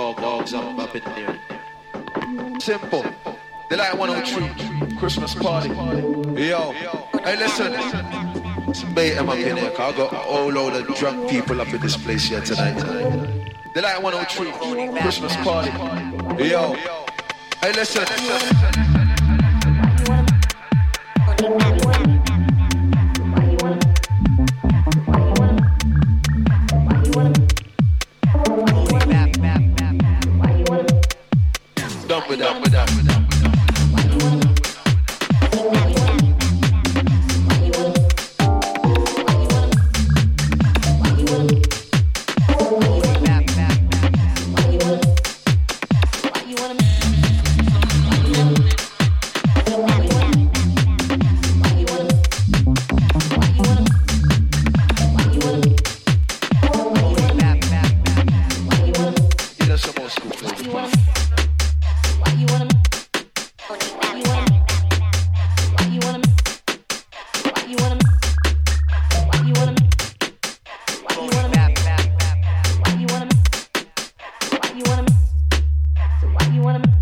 dogs up in there. Simple. They like 103, Christmas party. Yo, hey listen. Mate, I'm up in here, cause I got a whole load of drunk people up in this place here tonight. They like 103, Christmas party. Yo, hey listen. Done with that. You wanna